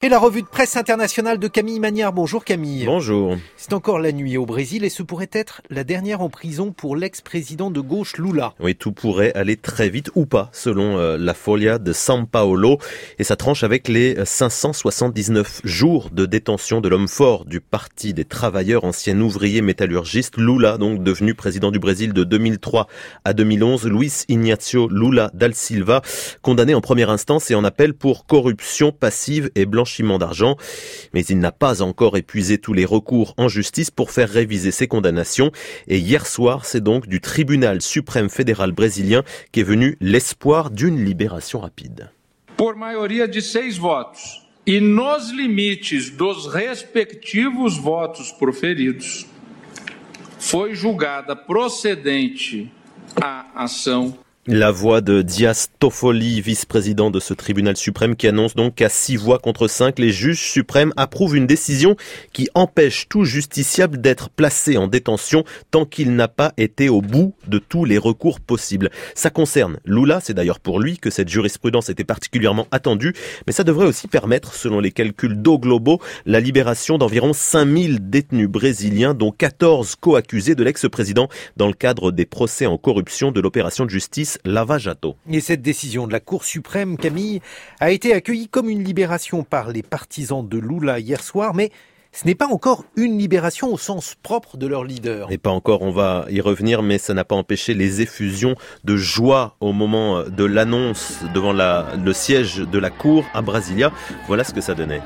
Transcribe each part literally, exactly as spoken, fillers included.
Et la revue de presse internationale de Camille Magnard. Bonjour Camille. Bonjour. C'est encore la nuit au Brésil et ce pourrait être la dernière en prison pour l'ex-président de gauche Lula. Oui, tout pourrait aller très vite ou pas, selon euh, la Folha de São Paulo. Et ça tranche avec les cinq cent soixante-dix-neuf jours de détention de l'homme fort du Parti des travailleurs, ancien ouvrier métallurgiste, Lula, donc devenu président du Brésil de deux mille trois à deux mille onze. Luiz Inácio Lula da Silva, condamné en première instance et en appel pour corruption passive et blanchiment d'argent, mais il n'a pas encore épuisé tous les recours en justice pour faire réviser ses condamnations. Et hier soir, c'est donc du tribunal suprême fédéral brésilien qu'est venu l'espoir d'une libération rapide. Por maioria de seis votos e nos limites dos respectivos votos proferidos, foi julgada procedente a ação. La voix de Dias Toffoli, vice-président de ce tribunal suprême, qui annonce donc qu'à six voix contre cinq, les juges suprêmes approuvent une décision qui empêche tout justiciable d'être placé en détention tant qu'il n'a pas été au bout de tous les recours possibles. Ça concerne Lula, c'est d'ailleurs pour lui que cette jurisprudence était particulièrement attendue, mais ça devrait aussi permettre, selon les calculs d'O Globo, la libération d'environ cinq mille détenus brésiliens, dont quatorze co-accusés de l'ex-président dans le cadre des procès en corruption de l'opération de justice Lava Jato. Et cette décision de la Cour suprême, Camille, a été accueillie comme une libération par les partisans de Lula hier soir, mais ce n'est pas encore une libération au sens propre de leur leader. Et pas encore, on va y revenir, mais ça n'a pas empêché les effusions de joie au moment de l'annonce devant la, le siège de la Cour à Brasilia. Voilà ce que ça donnait.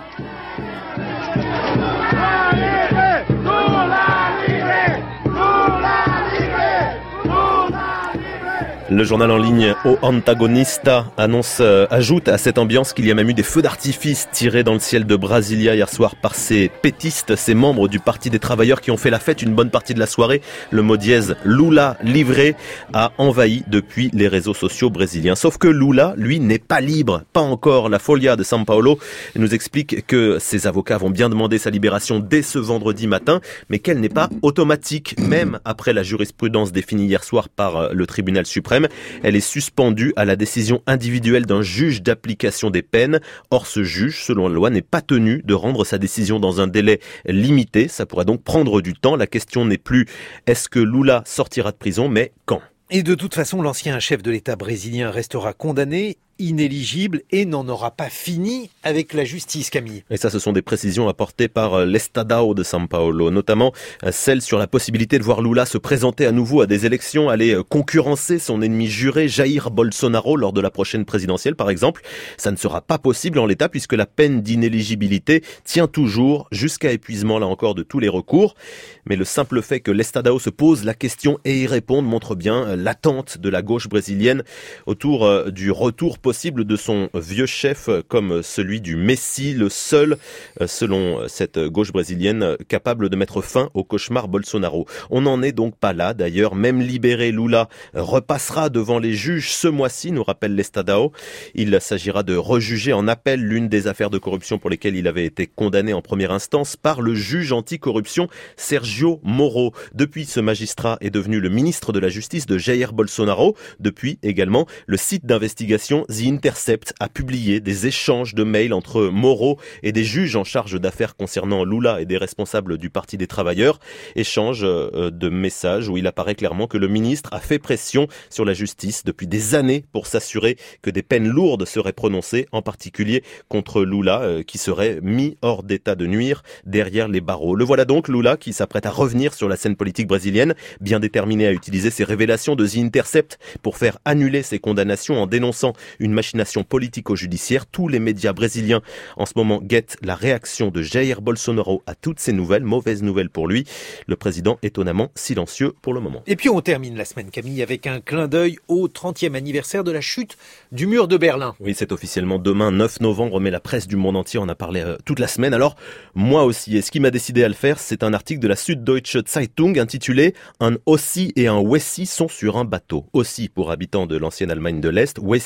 Le journal en ligne O Antagonista annonce, euh, ajoute à cette ambiance qu'il y a même eu des feux d'artifice tirés dans le ciel de Brasilia hier soir par ces pétistes, ces membres du Parti des travailleurs qui ont fait la fête une bonne partie de la soirée. Le mot dièse Lula livré a envahi depuis les réseaux sociaux brésiliens. Sauf que Lula, lui, n'est pas libre, pas encore. La Folha de São Paulo nous explique que ses avocats vont bien demander sa libération dès ce vendredi matin, mais qu'elle n'est pas automatique, même après la jurisprudence définie hier soir par le tribunal suprême. Elle est suspendue à la décision individuelle d'un juge d'application des peines. Or, ce juge, selon la loi, n'est pas tenu de rendre sa décision dans un délai limité. Ça pourrait donc prendre du temps. La question n'est plus est-ce que Lula sortira de prison, mais quand ? Et de toute façon, l'ancien chef de l'État brésilien restera condamné, inéligible et n'en aura pas fini avec la justice, Camille. Et ça, ce sont des précisions apportées par l'Estadão de São Paulo, notamment celle sur la possibilité de voir Lula se présenter à nouveau à des élections, aller concurrencer son ennemi juré Jair Bolsonaro lors de la prochaine présidentielle, par exemple. Ça ne sera pas possible en l'état puisque la peine d'inéligibilité tient toujours jusqu'à épuisement, là encore, de tous les recours. Mais le simple fait que l'Estadão se pose la question et y réponde montre bien l'attente de la gauche brésilienne autour du retour possible de son vieux chef comme celui du Messie, le seul, selon cette gauche brésilienne, capable de mettre fin au cauchemar Bolsonaro. On n'en est donc pas là. D'ailleurs, même libéré, Lula repassera devant les juges ce mois-ci, nous rappelle l'Estadão. Il s'agira de rejuger en appel l'une des affaires de corruption pour lesquelles il avait été condamné en première instance par le juge anticorruption Sergio Moro. Depuis, ce magistrat est devenu le ministre de la Justice de Jair Bolsonaro. Depuis également, le site d'investigation The Intercept a publié des échanges de mails entre Moro et des juges en charge d'affaires concernant Lula et des responsables du Parti des travailleurs. Échange de messages où il apparaît clairement que le ministre a fait pression sur la justice depuis des années pour s'assurer que des peines lourdes seraient prononcées, en particulier contre Lula, qui serait mis hors d'état de nuire derrière les barreaux. Le voilà donc, Lula, qui s'apprête à revenir sur la scène politique brésilienne, bien déterminé à utiliser ses révélations de The Intercept pour faire annuler ses condamnations en dénonçant une machination politico-judiciaire. Tous les médias brésiliens en ce moment guettent la réaction de Jair Bolsonaro à toutes ces nouvelles, mauvaises nouvelles pour lui. Le président étonnamment silencieux pour le moment. Et puis on termine la semaine, Camille, avec un clin d'œil au trentième anniversaire de la chute du mur de Berlin. Oui, c'est officiellement demain, neuf novembre, mais la presse du monde entier en a parlé euh, toute la semaine. Alors, moi aussi, et ce qui m'a décidé à le faire, c'est un article de la Süddeutsche Zeitung intitulé « Un Ossi et un Wessi sont sur un bateau ». Ossi pour habitants de l'ancienne Allemagne de l'Est, Wessi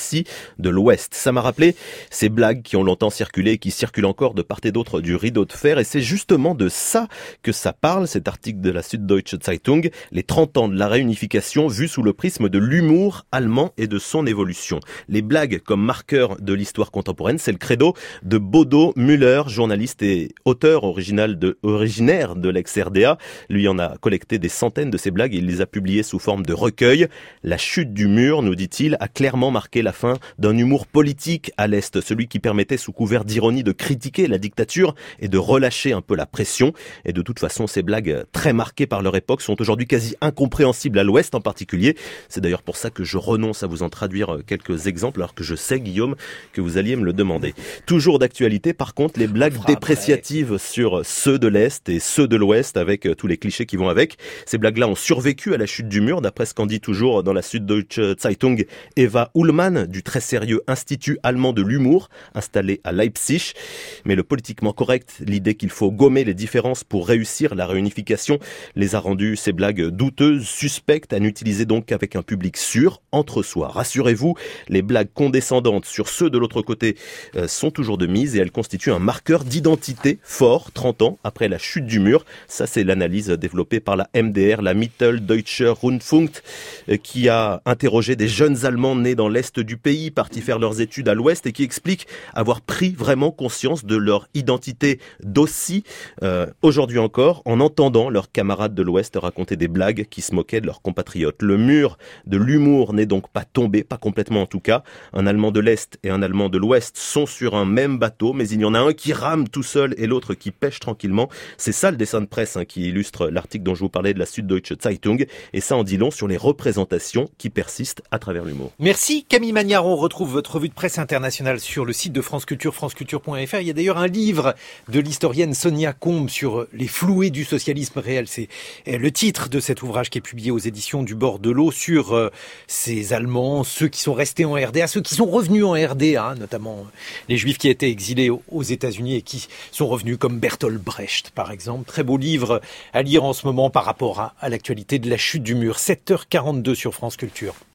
de l'Ouest. Ça m'a rappelé ces blagues qui ont longtemps circulé et qui circulent encore de part et d'autre du rideau de fer. Et c'est justement de ça que ça parle, cet article de la Süddeutsche Zeitung, les trente ans de la réunification vus sous le prisme de l'humour allemand et de son évolution. Les blagues comme marqueur de l'histoire contemporaine, c'est le credo de Bodo Müller, journaliste et auteur original de, originaire de l'ex-R D A. Lui en a collecté des centaines de ces blagues et il les a publiées sous forme de recueil. La chute du mur, nous dit-il, a clairement marqué la fin d'un humour politique à l'Est, celui qui permettait sous couvert d'ironie de critiquer la dictature et de relâcher un peu la pression. Et de toute façon, ces blagues très marquées par leur époque sont aujourd'hui quasi incompréhensibles à l'Ouest en particulier. C'est d'ailleurs pour ça que je renonce à vous en traduire quelques exemples, alors que je sais, Guillaume, que vous alliez me le demander. Toujours d'actualité, par contre, les blagues dépréciatives sur ceux de l'Est et ceux de l'Ouest, avec tous les clichés qui vont avec. Ces blagues-là ont survécu à la chute du mur, d'après ce qu'en dit toujours dans la Süddeutsche Zeitung Eva Ullmann, du très sérieux Institut allemand de l'humour, installé à Leipzig. Mais le politiquement correct, l'idée qu'il faut gommer les différences pour réussir la réunification, les a rendues, ces blagues douteuses, suspectes, à n'utiliser donc qu'avec un public sûr, entre soi. Rassurez-vous, les blagues condescendantes sur ceux de l'autre côté euh, sont toujours de mise et elles constituent un marqueur d'identité fort, trente ans après la chute du mur. Ça, c'est l'analyse développée par la M D R, la Mitteldeutscher Rundfunk, euh, qui a interrogé des jeunes Allemands nés dans l'Est du pays, partis faire leurs études à l'Ouest et qui expliquent avoir pris vraiment conscience de leur identité d'aussi, euh, aujourd'hui encore, en entendant leurs camarades de l'Ouest raconter des blagues qui se moquaient de leurs compatriotes. Le mur de l'humour n'est donc pas tombé, pas complètement en tout cas. Un Allemand de l'Est et un Allemand de l'Ouest sont sur un même bateau, mais il y en a un qui rame tout seul et l'autre qui pêche tranquillement. C'est ça le dessin de presse hein, qui illustre l'article dont je vous parlais de la Süddeutsche Zeitung, et ça en dit long sur les représentations qui persistent à travers l'humour. Merci Camille Magnard, on retrouve votre revue de presse internationale sur le site de France Culture, franceculture point f r. Il y a d'ailleurs un livre de l'historienne Sonia Combe sur les floués du socialisme réel. C'est le titre de cet ouvrage qui est publié aux éditions du Bord de l'eau sur euh, ces Allemands, ceux qui sont restés en R D A, ceux qui sont revenus en R D A, notamment les Juifs qui étaient exilés aux États-Unis et qui sont revenus comme Bertolt Brecht par exemple. Très beau livre à lire en ce moment par rapport à, à l'actualité de la chute du mur. sept heures quarante-deux sur France Culture.